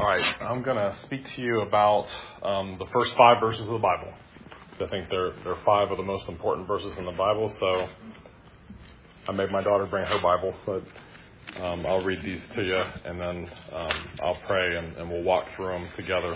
All right, I'm going to speak to you about the first 5 verses of the Bible. I think they're 5 of the most important verses in the Bible, so I made my daughter bring her Bible, but I'll read these to you, and then I'll pray, and we'll walk through them together.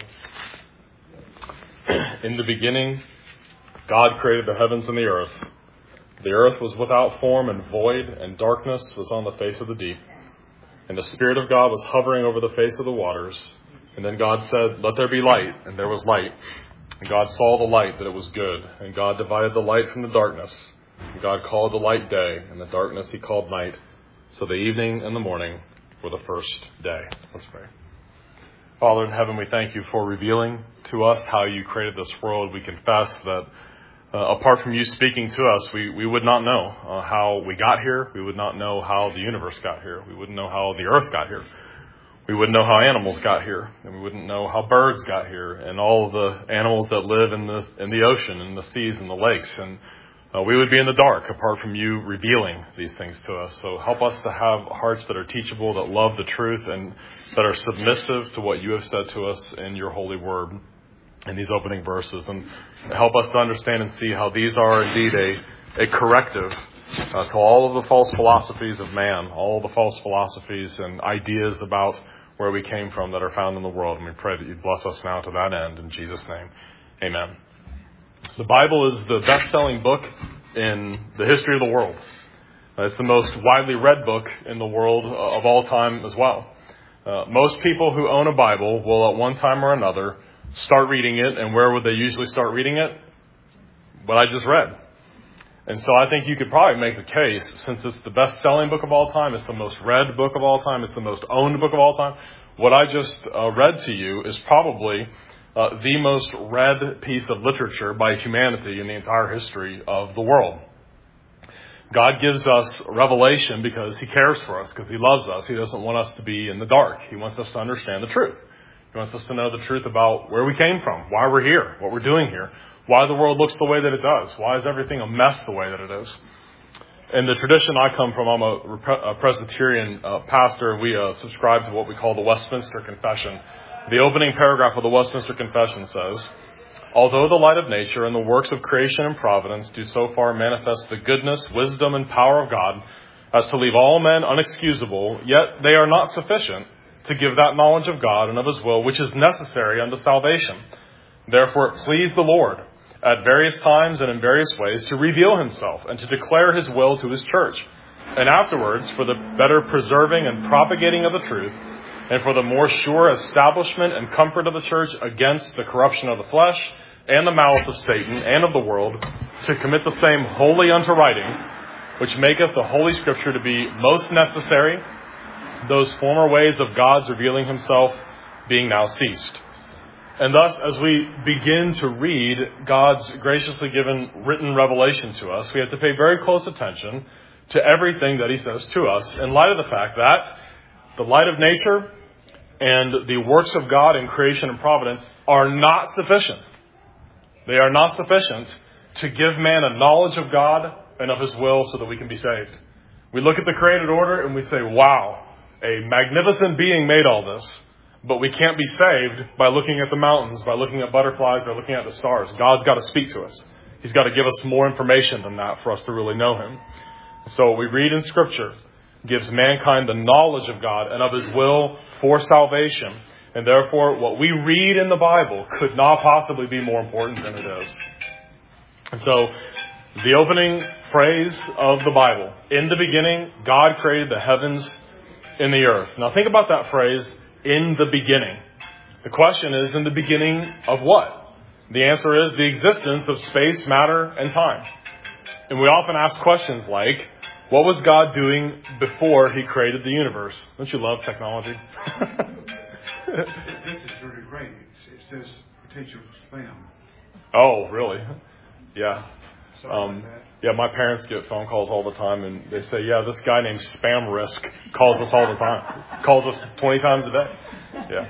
In the beginning, God created the heavens and the earth. The earth was without form and void, and darkness was on the face of the deep. And the Spirit of God was hovering over the face of the waters. And then God said, "Let there be light," and there was light. And God saw the light, that it was good. And God divided the light from the darkness. And God called the light day, and the darkness he called night. So the evening and the morning were the first day. Let's pray. Father in heaven, we thank you for revealing to us how you created this world. We confess that apart from you speaking to us, we would not know how we got here. We would not know how the universe got here. We wouldn't know how the earth got here. We wouldn't know how animals got here. And we wouldn't know how birds got here and all of the animals that live in the ocean and the seas and the lakes. And we would be in the dark apart from you revealing these things to us. So help us to have hearts that are teachable, that love the truth, and that are submissive to what you have said to us in your holy word in these opening verses, and help us to understand and see how these are indeed a corrective to all of the false philosophies of man, all the false philosophies and ideas about where we came from that are found in the world. And we pray that you bless us now to that end. In Jesus' name, amen. The Bible is the best-selling book in the history of the world. It's the most widely read book in the world of all time as well. Most people who own a Bible will at one time or another start reading it, and where would they usually start reading it? What I just read. And so I think you could probably make the case, since it's the best-selling book of all time, it's the most read book of all time, it's the most owned book of all time, what I just read to you is probably the most read piece of literature by humanity in the entire history of the world. God gives us revelation because he cares for us, because he loves us. He doesn't want us to be in the dark. He wants us to understand the truth. He wants us to know the truth about where we came from, why we're here, what we're doing here, why the world looks the way that it does, why is everything a mess the way that it is. In the tradition I come from, I'm a Presbyterian pastor, and we subscribe to what we call the Westminster Confession. The opening paragraph of the Westminster Confession says, "Although the light of nature and the works of creation and providence do so far manifest the goodness, wisdom, and power of God as to leave all men unexcusable, yet they are not sufficient to give that knowledge of God and of his will which is necessary unto salvation. Therefore it pleased the Lord at various times and in various ways to reveal himself and to declare his will to his church, and afterwards for the better preserving and propagating of the truth, and for the more sure establishment and comfort of the church against the corruption of the flesh and the malice of Satan and of the world, to commit the same wholly unto writing, which maketh the Holy Scripture to be most necessary, those former ways of God's revealing himself being now ceased." And thus, as we begin to read God's graciously given written revelation to us, we have to pay very close attention to everything that he says to us in light of the fact that the light of nature and the works of God in creation and providence are not sufficient. They are not sufficient to give man a knowledge of God and of his will so that we can be saved. We look at the created order and we say, wow, a magnificent being made all this. But we can't be saved by looking at the mountains, by looking at butterflies, by looking at the stars. God's got to speak to us. He's got to give us more information than that for us to really know him. So what we read in Scripture gives mankind the knowledge of God and of his will for salvation. And therefore, what we read in the Bible could not possibly be more important than it is. And so, the opening phrase of the Bible, in the beginning, God created the heavens and the earth. Now think about that phrase, in the beginning. The question is, in the beginning of what? The answer is the existence of space, matter, and time. And we often ask questions like, what was God doing before he created the universe? Don't you love technology? This is really great. It says potential spam. Oh, really? Yeah. Like that. Yeah, my parents get phone calls all the time, and they say, yeah, this guy named Spam Risk calls us all the time. Calls us 20 times a day. Yeah.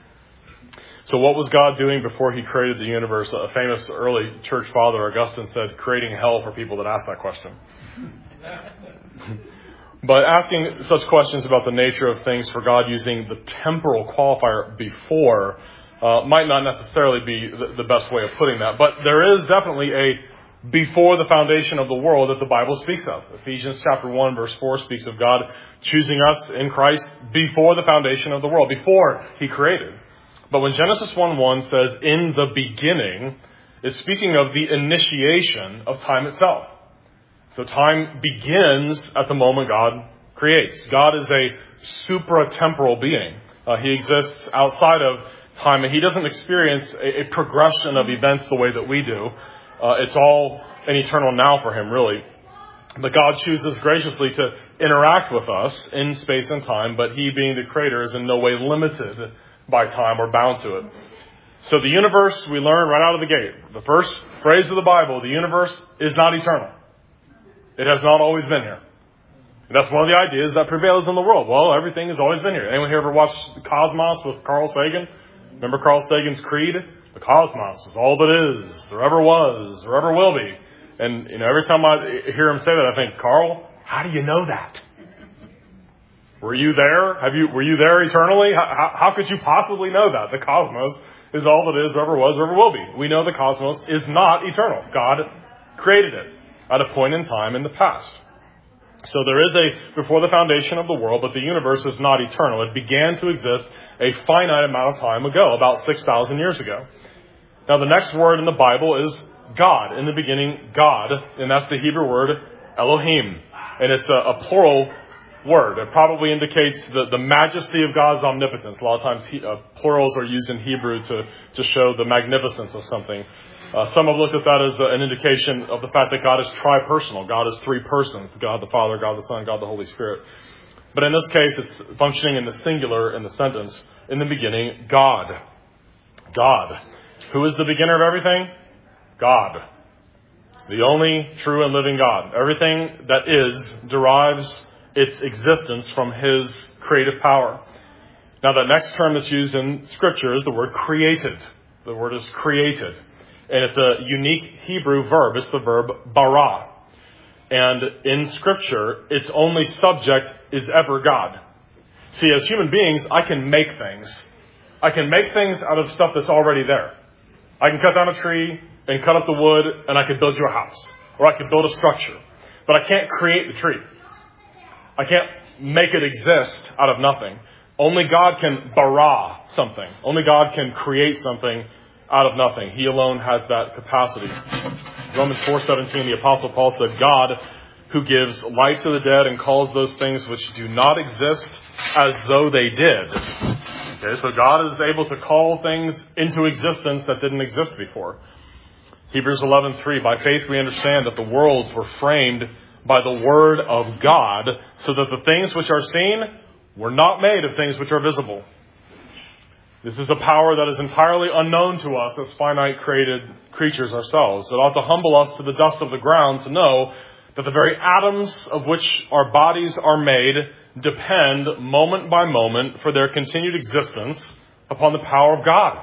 So what was God doing before he created the universe? A famous early church father, Augustine, said, creating hell for people that ask that question. But asking such questions about the nature of things for God using the temporal qualifier before might not necessarily be the best way of putting that. But there is definitely a before the foundation of the world that the Bible speaks of. Ephesians chapter 1 verse 4 speaks of God choosing us in Christ before the foundation of the world, before He created. But when Genesis 1:1 says, in the beginning, it's speaking of the initiation of time itself. So time begins at the moment God creates. God is a supratemporal being. He exists outside of time, and He doesn't experience a progression of events the way that we do. It's all an eternal now for Him, really. But God chooses graciously to interact with us in space and time, but He, being the Creator, is in no way limited by time or bound to it. So the universe, we learn right out of the gate. The first phrase of the Bible, the universe is not eternal. It has not always been here. And that's one of the ideas that prevails in the world. Well, everything has always been here. Anyone here ever watched Cosmos with Carl Sagan? Remember Carl Sagan's creed? The cosmos is all that is, or ever was, or ever will be. And, every time I hear him say that, I think, Carl, how do you know that? Were you there? Were you there eternally? How could you possibly know that? The cosmos is all that is, or ever was, or ever will be. We know the cosmos is not eternal. God created it at a point in time in the past. So there is a before the foundation of the world, but the universe is not eternal. It began to exist a finite amount of time ago, about 6,000 years ago. Now the next word in the Bible is God. In the beginning, God, and that's the Hebrew word Elohim. And it's a plural word. It probably indicates the majesty of God's omnipotence. A lot of times plurals are used in Hebrew to show the magnificence of something. Some have looked at that as an indication of the fact that God is tri-personal. God is three persons. God the Father, God the Son, God the Holy Spirit. But in this case, it's functioning in the singular in the sentence. In the beginning, God. God. Who is the beginner of everything? God. The only true and living God. Everything that is derives its existence from His creative power. Now, the next term that's used in Scripture is the word created. The word is created. And it's a unique Hebrew verb. It's the verb bara. And in Scripture, its only subject is ever God. See, as human beings, I can make things. I can make things out of stuff that's already there. I can cut down a tree and cut up the wood, and I can build you a house. Or I can build a structure. But I can't create the tree. I can't make it exist out of nothing. Only God can bara something. Only God can create something out of nothing. He alone has that capacity. Romans 4:17, the Apostle Paul said, God, who gives life to the dead and calls those things which do not exist as though they did. Okay, so God is able to call things into existence that didn't exist before. Hebrews 11:3, by faith we understand that the worlds were framed by the word of God, so that the things which are seen were not made of things which are visible. This is a power that is entirely unknown to us as finite created creatures ourselves. It ought to humble us to the dust of the ground to know that the very atoms of which our bodies are made depend moment by moment for their continued existence upon the power of God.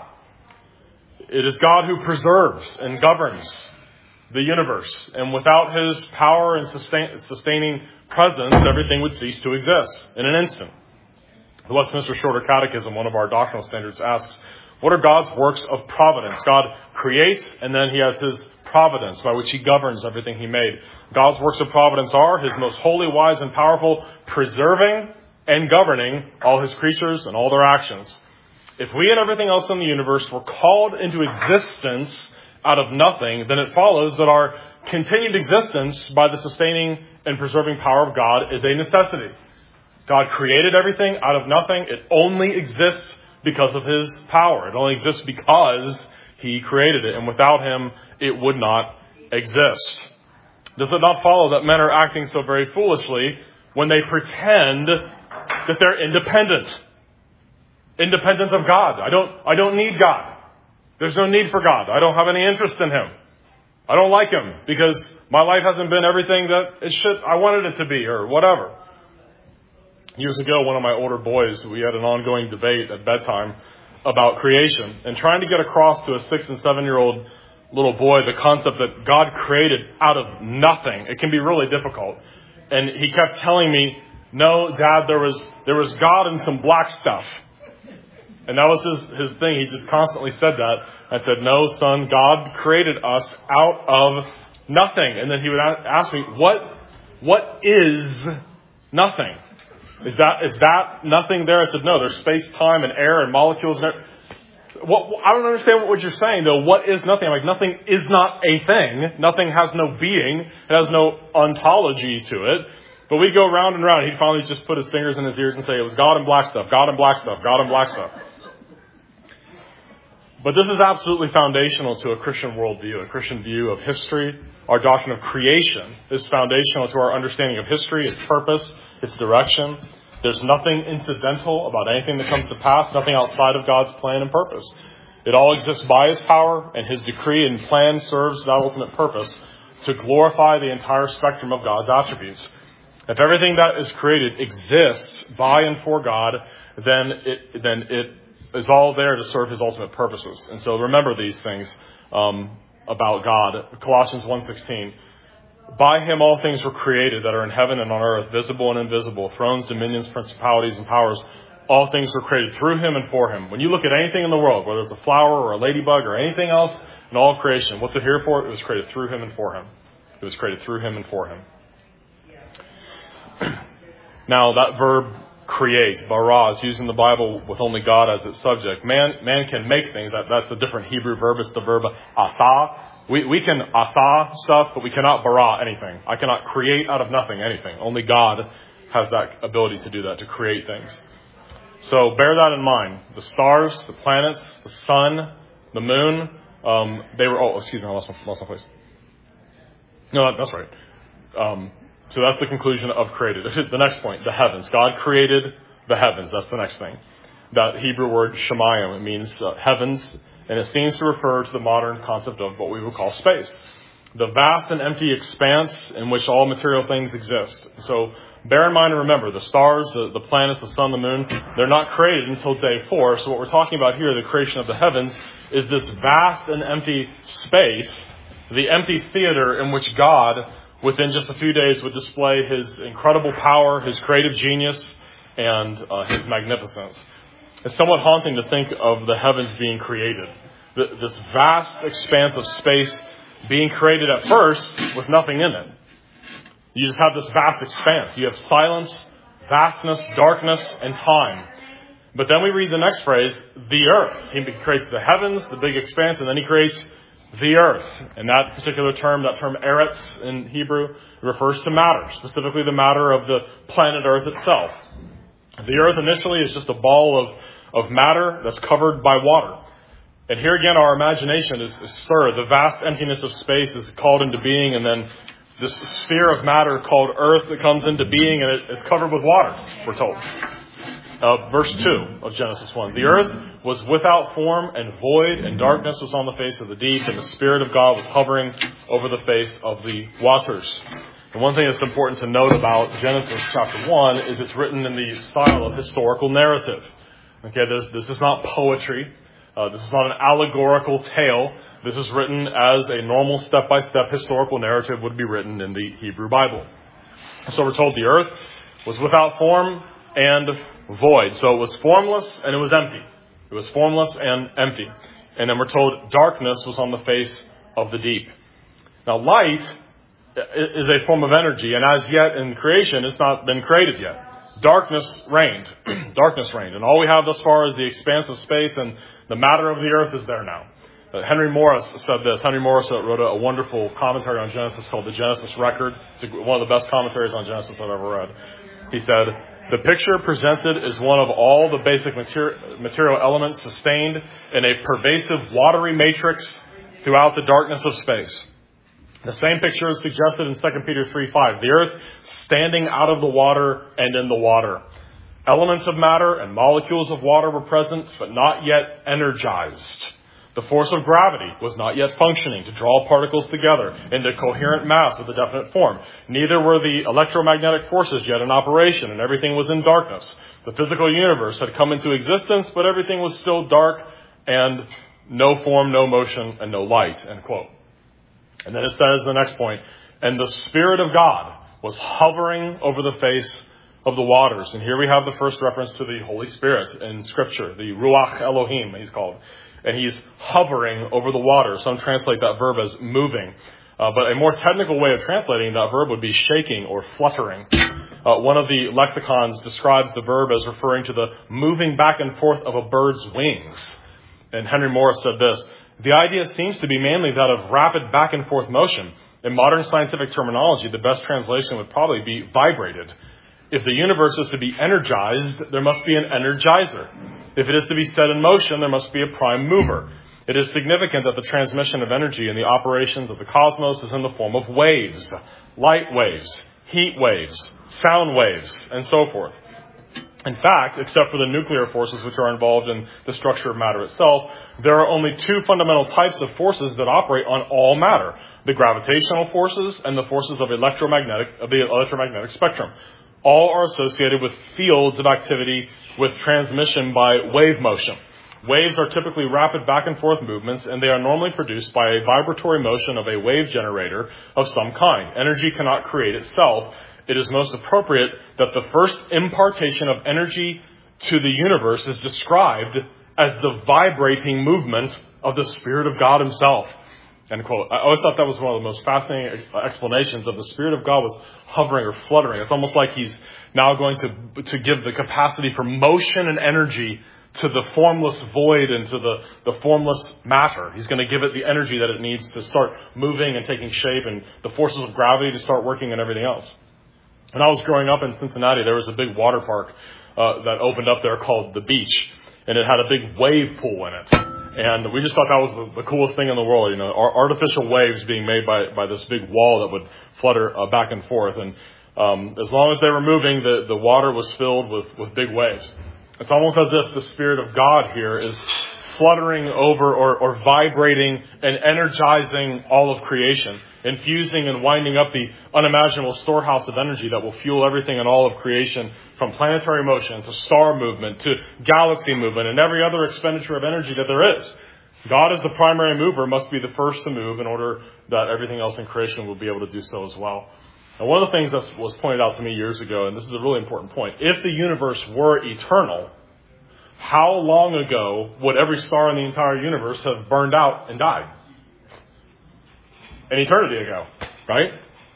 It is God who preserves and governs the universe. And without His power and sustaining presence, everything would cease to exist in an instant. The Westminster Shorter Catechism, one of our doctrinal standards, asks, what are God's works of providence? God creates, and then He has His providence by which He governs everything He made. God's works of providence are His most holy, wise, and powerful, preserving and governing all His creatures and all their actions. If we and everything else in the universe were called into existence out of nothing, then it follows that our continued existence by the sustaining and preserving power of God is a necessity. God created everything out of nothing. It only exists because of His power. It only exists because He created it. And without Him, it would not exist. Does it not follow that men are acting so very foolishly when they pretend that they're independent? Independent of God. I don't need God. There's no need for God. I don't have any interest in Him. I don't like Him because my life hasn't been everything that I wanted it to be or whatever. Years ago, one of my older boys, we had an ongoing debate at bedtime about creation and trying to get across to a 6 and 7-year-old little boy the concept that God created out of nothing. It can be really difficult. And he kept telling me, no, Dad, there was God and some black stuff. And that was his thing. He just constantly said that. I said, no, son, God created us out of nothing. And then he would ask me, what is nothing? Is that nothing there? I said, no, there's space, time, and air, and molecules. And I don't understand what you're saying, though. What is nothing? I'm like, nothing is not a thing. Nothing has no being. It has no ontology to it. But we'd go round and round. He'd finally just put his fingers in his ears and say, it was God and black stuff, God and black stuff, God and black stuff. But this is absolutely foundational to a Christian worldview, a Christian view of history. Our doctrine of creation is foundational to our understanding of history, its purpose, its direction. There's nothing incidental about anything that comes to pass, nothing outside of God's plan and purpose. It all exists by His power, and His decree and plan serves that ultimate purpose to glorify the entire spectrum of God's attributes. If everything that is created exists by and for God, then it is all there to serve His ultimate purposes. And so remember these things about God. Colossians 1:16. By Him all things were created that are in heaven and on earth, visible and invisible, thrones, dominions, principalities, and powers. All things were created through Him and for Him. When you look at anything in the world, whether it's a flower or a ladybug or anything else in all creation, what's it here for? It was created through Him and for Him. It was created through Him and for Him. Now, that verb create, bara, is used in the Bible with only God as its subject. Man can make things. That's a different Hebrew verb. It's the verb asa. We can asa stuff, but we cannot bara anything. I cannot create out of nothing anything. Only God has that ability to do that, to create things. So bear that in mind. The stars, the planets, the sun, the moon, they were... Oh, excuse me, I lost my place. No, that's right. So that's the conclusion of created. The next point, the heavens. God created the heavens. That's the next thing. That Hebrew word shemayim, it means heavens, and it seems to refer to the modern concept of what we would call space. The vast and empty expanse in which all material things exist. So bear in mind and remember, the stars, the planets, the sun, the moon, they're not created until day 4. So what we're talking about here, the creation of the heavens, is this vast and empty space, the empty theater in which God, within just a few days, would display His incredible power, His creative genius, and His magnificence. It's somewhat haunting to think of the heavens being created. This vast expanse of space being created at first with nothing in it. You just have this vast expanse. You have silence, vastness, darkness, and time. But then we read the next phrase, the earth. He creates the heavens, the big expanse, and then He creates the earth. And that particular term, that term eretz in Hebrew, refers to matter, specifically the matter of the planet Earth itself. The earth initially is just a ball of matter that's covered by water. And here again, our imagination is stirred. The vast emptiness of space is called into being, and then this sphere of matter called earth that comes into being, and it's covered with water, we're told. Verse 2 of Genesis 1. The earth was without form and void, and darkness was on the face of the deep, and the Spirit of God was hovering over the face of the waters. And one thing that's important to note about Genesis chapter 1 is it's written in the style of historical narrative. Okay, this is not poetry. This is not an allegorical tale. This is written as a normal step-by-step historical narrative would be written in the Hebrew Bible. So we're told the earth was without form and void. So it was formless and it was empty. It was formless and empty. And then we're told darkness was on the face of the deep. Now light is a form of energy, and as yet in creation it's not been created yet. Darkness reigned. Darkness reigned. And all we have thus far is the expanse of space, and the matter of the earth is there now. Henry Morris said this. Henry Morris wrote a wonderful commentary on Genesis called The Genesis Record. It's one of the best commentaries on Genesis I've ever read. He said, the picture presented is one of all the basic material elements sustained in a pervasive watery matrix throughout the darkness of space. The same picture is suggested in 2 Peter 3:5. The earth standing out of the water and in the water. Elements of matter and molecules of water were present, but not yet energized. The force of gravity was not yet functioning to draw particles together into coherent mass with a definite form. Neither were the electromagnetic forces yet in operation, and everything was in darkness. The physical universe had come into existence, but everything was still dark and no form, no motion, and no light, end quote. And then it says the next point, and the Spirit of God was hovering over the face of the waters. And here we have the first reference to the Holy Spirit in Scripture, the Ruach Elohim, he's called. And he's hovering over the water. Some translate that verb as moving. But a more technical way of translating that verb would be shaking or fluttering. One of the lexicons describes the verb as referring to the moving back and forth of a bird's wings. And Henry Morris said this: the idea seems to be mainly that of rapid back and forth motion. In modern scientific terminology, the best translation would probably be vibrated. If the universe is to be energized, there must be an energizer. If it is to be set in motion, there must be a prime mover. It is significant that the transmission of energy in the operations of the cosmos is in the form of waves, light waves, heat waves, sound waves, and so forth. In fact, except for the nuclear forces which are involved in the structure of matter itself, there are only two fundamental types of forces that operate on all matter: the gravitational forces and the forces of the electromagnetic spectrum. All are associated with fields of activity with transmission by wave motion. Waves are typically rapid back and forth movements, and they are normally produced by a vibratory motion of a wave generator of some kind. Energy cannot create itself. It is most appropriate that the first impartation of energy to the universe is described as the vibrating movement of the Spirit of God himself. End quote. I always thought that was one of the most fascinating explanations of the Spirit of God was hovering or fluttering. It's almost like he's now going to give the capacity for motion and energy to the formless void and to the formless matter. He's going to give it the energy that it needs to start moving and taking shape, and the forces of gravity to start working and everything else. When I was growing up in Cincinnati, there was a big water park that opened up there called The Beach, and it had a big wave pool in it. And we just thought that was the coolest thing in the world, you know, artificial waves being made by this big wall that would flutter back and forth. And as long as they were moving, the water was filled with big waves. It's almost as if the Spirit of God here is fluttering over or vibrating and energizing all of creation, infusing and winding up the unimaginable storehouse of energy that will fuel everything in all of creation, from planetary motion to star movement to galaxy movement and every other expenditure of energy that there is. God, as the primary mover, must be the first to move in order that everything else in creation will be able to do so as well. And one of the things that was pointed out to me years ago, and this is a really important point: if the universe were eternal, how long ago would every star in the entire universe have burned out and died? An eternity ago, right?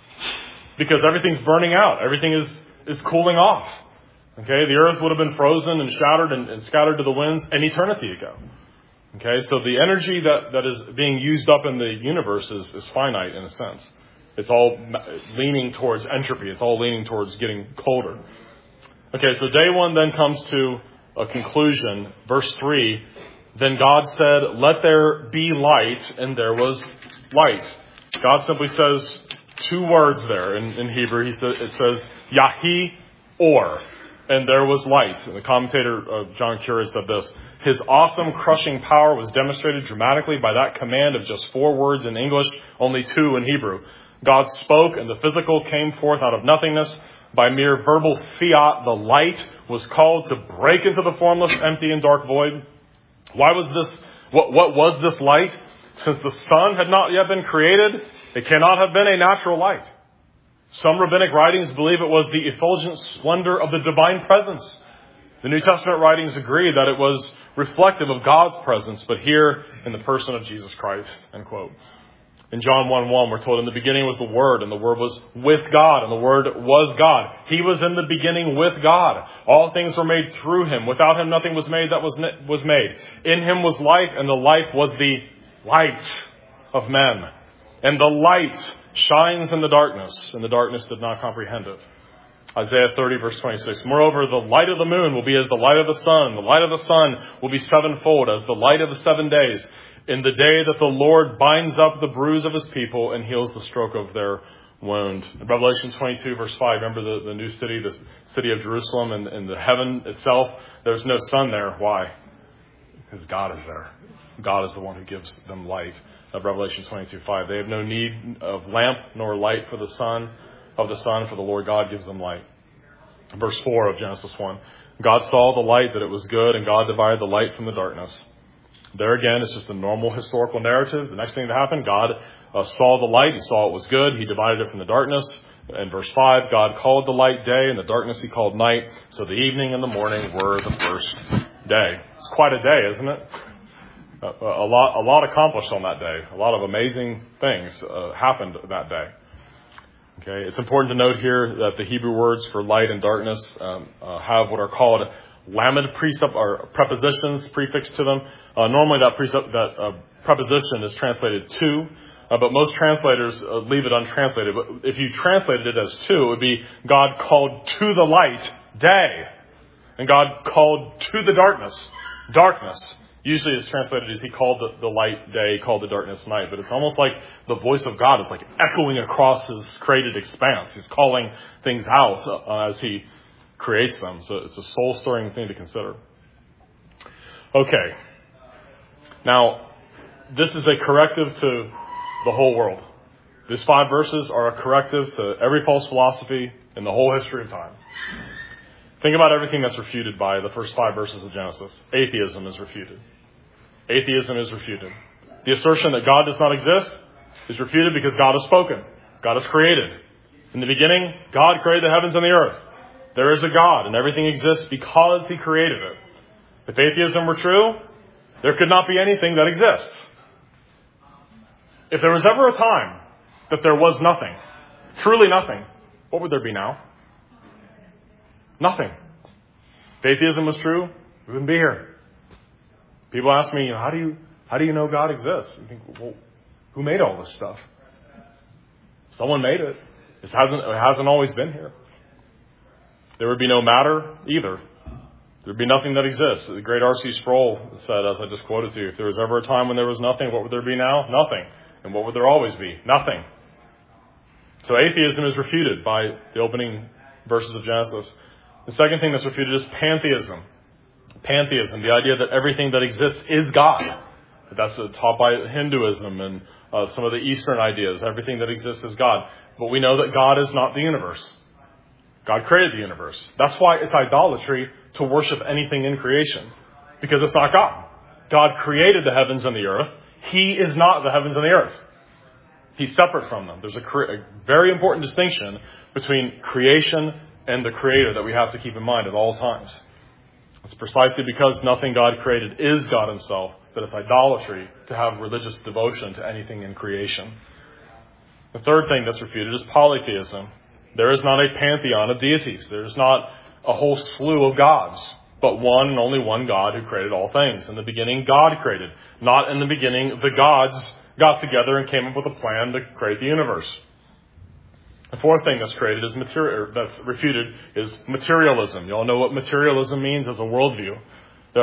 Because everything's burning out. Everything is cooling off. Okay, the earth would have been frozen and shattered and scattered to the winds an eternity ago. Okay, so the energy that is being used up in the universe is finite in a sense. It's all leaning towards entropy. It's all leaning towards getting colder. Okay, so day one then comes to a conclusion. Verse 3, then God said, "Let there be light," and there was light. God simply says two words there in Hebrew. It says, Yahi or, and there was light. And the commentator, John Curry, said this: his awesome crushing power was demonstrated dramatically by that command of just 4 words in English, only 2 in Hebrew. God spoke, and the physical came forth out of nothingness. By mere verbal fiat, the light was called to break into the formless, empty, and dark void. Why was this? What was this light? Since the sun had not yet been created, it cannot have been a natural light. Some rabbinic writings believe it was the effulgent splendor of the divine presence. The New Testament writings agree that it was reflective of God's presence, but here in the person of Jesus Christ. End quote. In John 1:1, we're told, in the beginning was the Word, and the Word was with God, and the Word was God. He was in the beginning with God. All things were made through Him. Without Him, nothing was made that was made. In Him was life, and the life was the light of men. And the light shines in the darkness, and the darkness did not comprehend it. Isaiah 30, verse 26. Moreover, the light of the moon will be as the light of the sun. The light of the sun will be sevenfold, as the light of the 7 days, in the day that the Lord binds up the bruise of His people and heals the stroke of their wound. In Revelation 22, verse 5, remember the new city, the city of Jerusalem, and the heaven itself? There's no sun there. Why? Because God is there. God is the one who gives them light. Of Revelation 22:5. They have no need of lamp nor light for the sun, for the Lord God gives them light. Verse 4 of Genesis 1. God saw the light that it was good, and God divided the light from the darkness. There again, it's just a normal historical narrative. The next thing that happened, God saw the light. He saw it was good. He divided it from the darkness. In verse 5, God called the light day, and the darkness he called night. So the evening and the morning were the first day. It's quite a day, isn't it? A lot accomplished on that day. A lot of amazing things happened that day. Okay, it's important to note here that the Hebrew words for light and darkness have what are called lamed prepositions prefixed to them. Normally that preposition is translated to, but most translators leave it untranslated. But if you translated it as to, it would be God called to the light day, and God called to the darkness. Usually it's translated as he called the light day, called the darkness night. But it's almost like the voice of God is like echoing across his created expanse. He's calling things out as he creates them. So it's a soul-stirring thing to consider. Okay. Now, this is a corrective to the whole world. These 5 verses are a corrective to every false philosophy in the whole history of time. Think about everything that's refuted by the first 5 verses of Genesis. Atheism is refuted. Atheism is refuted. The assertion that God does not exist is refuted because God has spoken. God has created. In the beginning, God created the heavens and the earth. There is a God, and everything exists because he created it. If atheism were true, there could not be anything that exists. If there was ever a time that there was nothing, truly nothing, what would there be now? Nothing. If atheism was true, we wouldn't be here. People ask me, how do you know God exists? You think, well, who made all this stuff? Someone made it. It hasn't always been here. There would be no matter either. There would be nothing that exists. The great R.C. Sproul said, as I just quoted to you, if there was ever a time when there was nothing, what would there be now? Nothing. And what would there always be? Nothing. So atheism is refuted by the opening verses of Genesis. The second thing that's refuted is pantheism. Pantheism, the idea that everything that exists is God. That's taught by Hinduism and some of the Eastern ideas. Everything that exists is God. But we know that God is not the universe. God created the universe. That's why it's idolatry to worship anything in creation. Because it's not God. God created the heavens and the earth. He is not the heavens and the earth. He's separate from them. There's a very important distinction between creation and the Creator that we have to keep in mind at all times. It's precisely because nothing God created is God himself that it's idolatry to have religious devotion to anything in creation. The third thing that's refuted is polytheism. There is not a pantheon of deities. There is not a whole slew of gods, but one and only one God who created all things. In the beginning, God created. Not in the beginning, the gods got together and came up with a plan to create the universe. The fourth thing that's refuted is materialism. You all know what materialism means as a worldview. The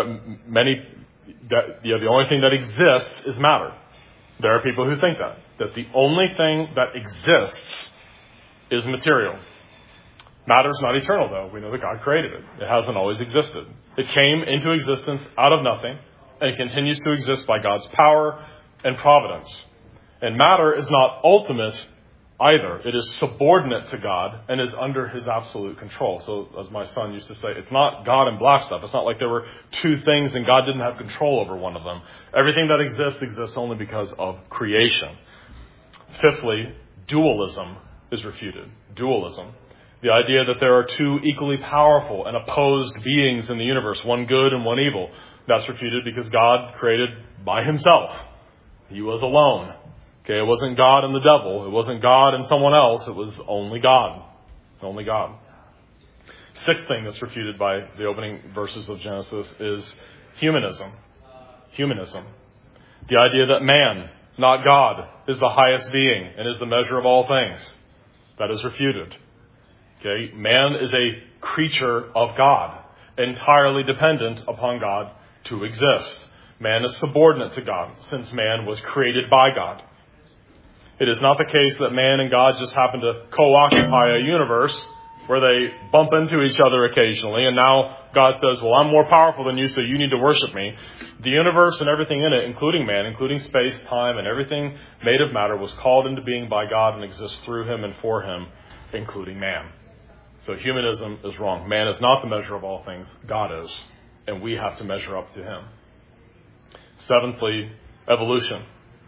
only thing that exists is matter. There are people who think that the only thing that exists is material. Matter is not eternal, though. We know that God created it. It hasn't always existed. It came into existence out of nothing, and it continues to exist by God's power and providence. And matter is not ultimate either. It is subordinate to God and is under his absolute control. So, as my son used to say, it's not God and black stuff. It's not like there were two things and God didn't have control over one of them. Everything that exists only because of creation. Fifthly, dualism is refuted. Dualism. The idea that there are two equally powerful and opposed beings in the universe, one good and one evil. That's refuted because God created by himself. He was alone. Okay, it wasn't God and the devil. It wasn't God and someone else. It was only God. Only God. Sixth thing that's refuted by the opening verses of Genesis is humanism. Humanism. The idea that man, not God, is the highest being and is the measure of all things. That is refuted. Okay, man is a creature of God, entirely dependent upon God to exist. Man is subordinate to God, since man was created by God. It is not the case that man and God just happen to co-occupy a universe where they bump into each other occasionally, and now God says, well, I'm more powerful than you, so you need to worship me. The universe and everything in it, including man, including space, time, and everything made of matter, was called into being by God and exists through him and for him, including man. So humanism is wrong. Man is not the measure of all things. God is. And we have to measure up to him. Seventhly, evolution.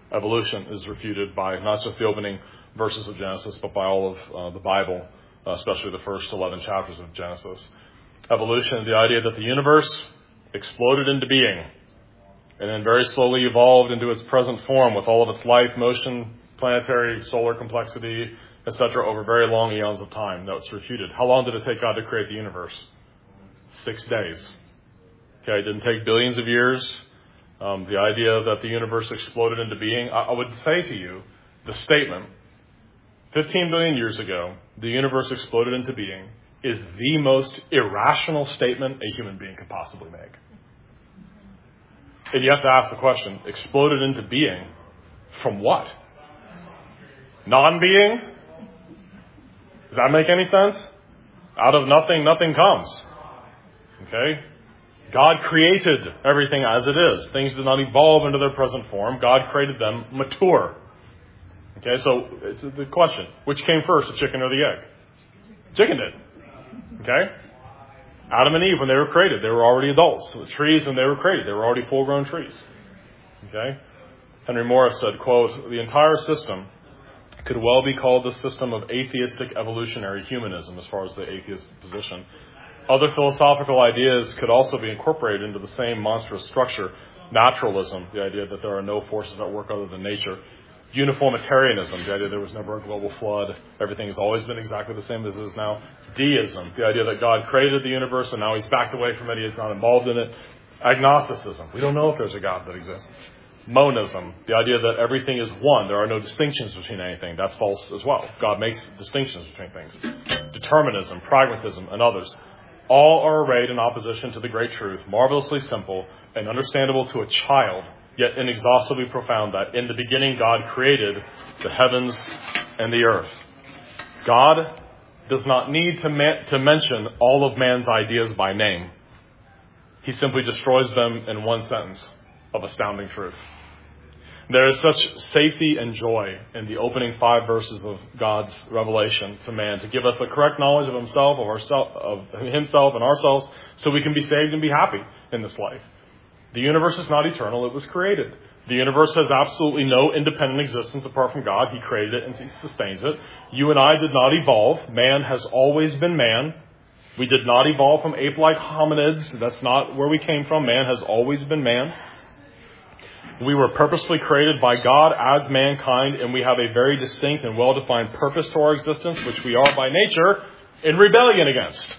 Evolution is refuted by not just the opening verses of Genesis, but by all of the Bible, especially the first 11 chapters of Genesis. Evolution, the idea that the universe exploded into being and then very slowly evolved into its present form with all of its life, motion, planetary, solar complexity, etc., over very long eons of time. No, it's refuted. How long did it take God to create the universe? 6 days. Okay, it didn't take billions of years. The idea that the universe exploded into being, I would say to you, the statement, 15 billion years ago, the universe exploded into being, is the most irrational statement a human being could possibly make. And you have to ask the question, exploded into being from what? Non-being? Does that make any sense? Out of nothing, nothing comes. Okay? God created everything as it is. Things did not evolve into their present form. God created them mature. Okay, so it's the question, which came first, the chicken or the egg? Chicken did. Okay? Adam and Eve, when they were created, they were already adults. So the trees, when they were created, they were already full-grown trees. Okay? Henry Morris said, quote, "The entire system could well be called the system of atheistic evolutionary humanism," as far as the atheist position. Other philosophical ideas could also be incorporated into the same monstrous structure. Naturalism, the idea that there are no forces at work other than nature. Uniformitarianism, the idea there was never a global flood. Everything has always been exactly the same as it is now. Deism, the idea that God created the universe and now he's backed away from it. He is not involved in it. Agnosticism, we don't know if there's a God that exists. Monism, the idea that everything is one. There are no distinctions between anything. That's false as well. God makes distinctions between things. Determinism, pragmatism, and others. All are arrayed in opposition to the great truth, marvelously simple and understandable to a child, yet inexhaustibly profound, that in the beginning God created the heavens and the earth. God does not need to mention all of man's ideas by name. He simply destroys them in one sentence of astounding truth. There is such safety and joy in the opening 5 verses of God's revelation to man to give us the correct knowledge of himself, of himself and ourselves, so we can be saved and be happy in this life. The universe is not eternal, it was created. The universe has absolutely no independent existence apart from God. He created it and he sustains it. You and I did not evolve. Man has always been man. We did not evolve from ape-like hominids. That's not where we came from. Man has always been man. We were purposely created by God as mankind, and we have a very distinct and well-defined purpose to our existence, which we are by nature in rebellion against.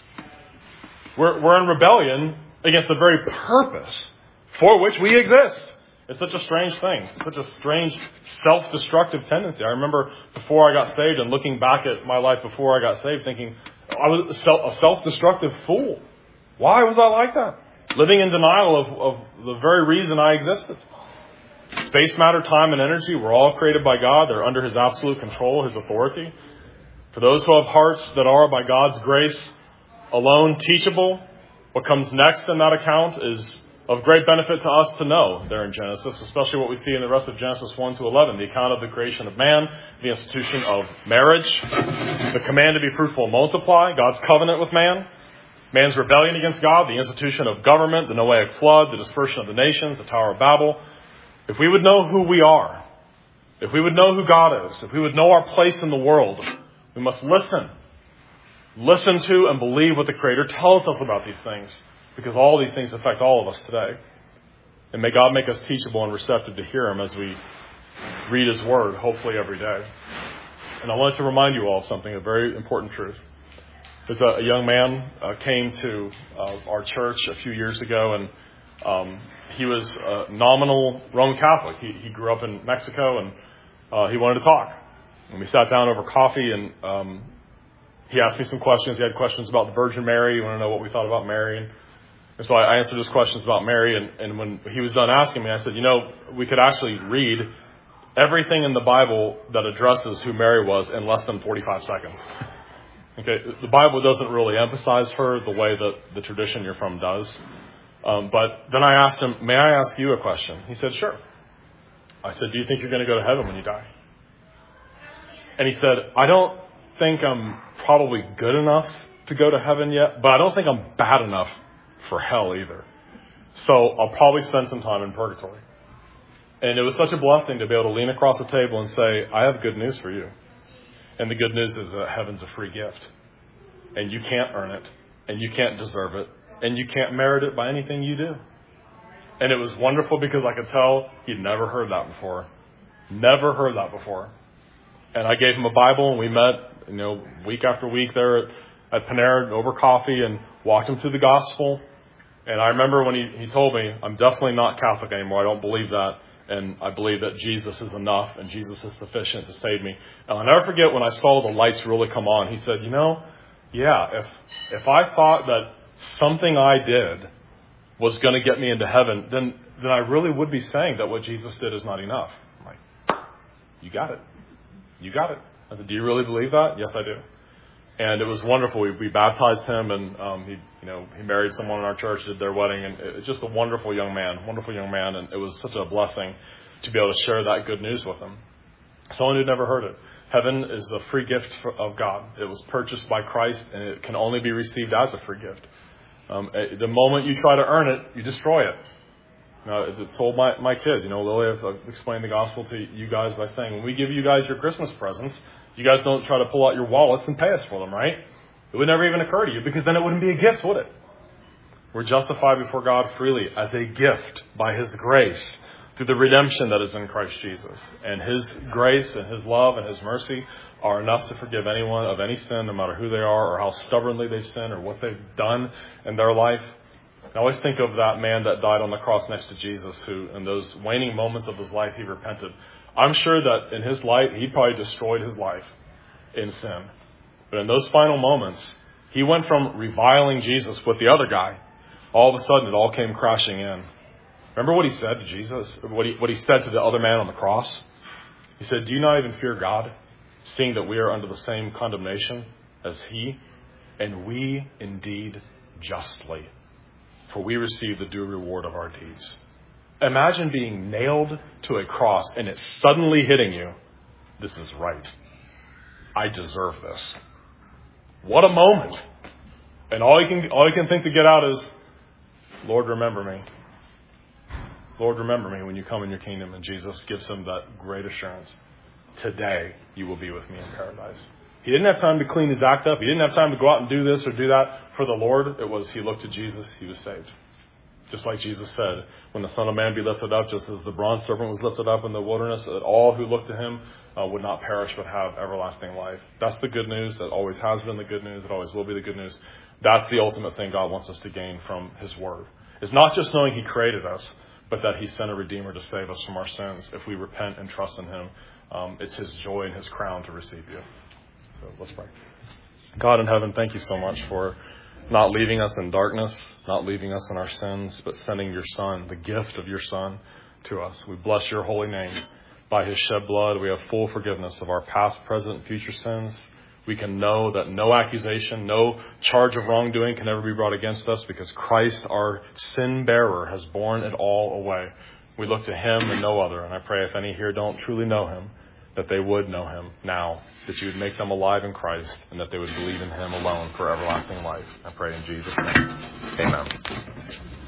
We're in rebellion against the very purpose for which we exist. It's such a strange thing, such a strange self-destructive tendency. I remember before I got saved and looking back at my life before I got saved thinking, I was a self-destructive fool. Why was I like that? Living in denial of the very reason I existed. Space, matter, time, and energy were all created by God. They're under his absolute control, his authority. For those who have hearts that are by God's grace alone teachable, what comes next in that account is of great benefit to us to know there in Genesis, especially what we see in the rest of Genesis 1 to 11, the account of the creation of man, the institution of marriage, the command to be fruitful and multiply, God's covenant with man, man's rebellion against God, the institution of government, the Noahic flood, the dispersion of the nations, the Tower of Babel. If we would know who we are, if we would know who God is, if we would know our place in the world, we must listen. Listen to and believe what the Creator tells us about these things, because all these things affect all of us today. And may God make us teachable and receptive to hear him as we read his word, hopefully every day. And I wanted to remind you all of something, a very important truth. There's a young man came to our church a few years ago, and he was a nominal Roman Catholic. He grew up in Mexico, and he wanted to talk. And we sat down over coffee, and he asked me some questions. He had questions about the Virgin Mary. He wanted to know what we thought about Mary. And so I answered his questions about Mary. And when he was done asking me, I said, we could actually read everything in the Bible that addresses who Mary was in less than 45 seconds. Okay, the Bible doesn't really emphasize her the way that the tradition you're from does. But then I asked him, may I ask you a question? He said, sure. I said, do you think you're going to go to heaven when you die? And he said, I don't think I'm probably good enough to go to heaven yet, but I don't think I'm bad enough for hell either. So I'll probably spend some time in purgatory. And it was such a blessing to be able to lean across the table and say, I have good news for you. And the good news is that heaven's a free gift. And you can't earn it. And you can't deserve it. And you can't merit it by anything you do. And it was wonderful because I could tell he'd never heard that before. Never heard that before. And I gave him a Bible, and we met, week after week there at Panera over coffee and walked him through the gospel. And I remember when he told me, I'm definitely not Catholic anymore. I don't believe that. And I believe that Jesus is enough and Jesus is sufficient to save me. And I'll never forget when I saw the lights really come on. He said, if I thought that something I did was going to get me into heaven, then I really would be saying that what Jesus did is not enough. I'm like, you got it. You got it. I said, do you really believe that? Yes, I do. And it was wonderful. We baptized him, and he married someone in our church, did their wedding, and it's just a wonderful young man, and it was such a blessing to be able to share that good news with him. Someone who'd never heard it. Heaven is a free gift of God. It was purchased by Christ, and it can only be received as a free gift. The moment you try to earn it, you destroy it. It's told my kids, Lily, I've explained the gospel to you guys by saying, when we give you guys your Christmas presents, you guys don't try to pull out your wallets and pay us for them, right? It would never even occur to you, because then it wouldn't be a gift, would it? We're justified before God freely as a gift by His grace through the redemption that is in Christ Jesus. And His grace and His love and His mercy are enough to forgive anyone of any sin, no matter who they are or how stubbornly they've sinned or what they've done in their life. I always think of that man that died on the cross next to Jesus, who in those waning moments of his life, he repented. I'm sure that in his life, he probably destroyed his life in sin. But in those final moments, he went from reviling Jesus with the other guy. All of a sudden, it all came crashing in. Remember what he said to Jesus? What he said to the other man on the cross? He said, do you not even fear God, seeing that we are under the same condemnation as he? And we indeed justly, for we receive the due reward of our deeds. Imagine being nailed to a cross and it suddenly hitting you. This is right. I deserve this. What a moment. And all you can think to get out is, Lord, remember me. Lord, remember me when you come in your kingdom. And Jesus gives him that great assurance. Today you will be with me in paradise. He didn't have time to clean his act up. He didn't have time to go out and do this or do that for the Lord. It was he looked to Jesus, he was saved. Just like Jesus said, when the Son of Man be lifted up, just as the bronze serpent was lifted up in the wilderness, that all who look to him would not perish but have everlasting life. That's the good news. That always has been the good news. It always will be the good news. That's the ultimate thing God wants us to gain from his word. It's not just knowing he created us, but that he sent a Redeemer to save us from our sins. If we repent and trust in him, it's his joy and his crown to receive you. So let's pray. God in heaven, thank you so much for not leaving us in darkness, not leaving us in our sins, but sending your Son, the gift of your Son, to us. We bless your holy name. By his shed blood, we have full forgiveness of our past, present, and future sins. We can know that no accusation, no charge of wrongdoing can ever be brought against us because Christ, our sin bearer, has borne it all away. We look to him and no other. And I pray if any here don't truly know him, that they would know him now, that you would make them alive in Christ, and that they would believe in him alone for everlasting life. I pray in Jesus' name. Amen.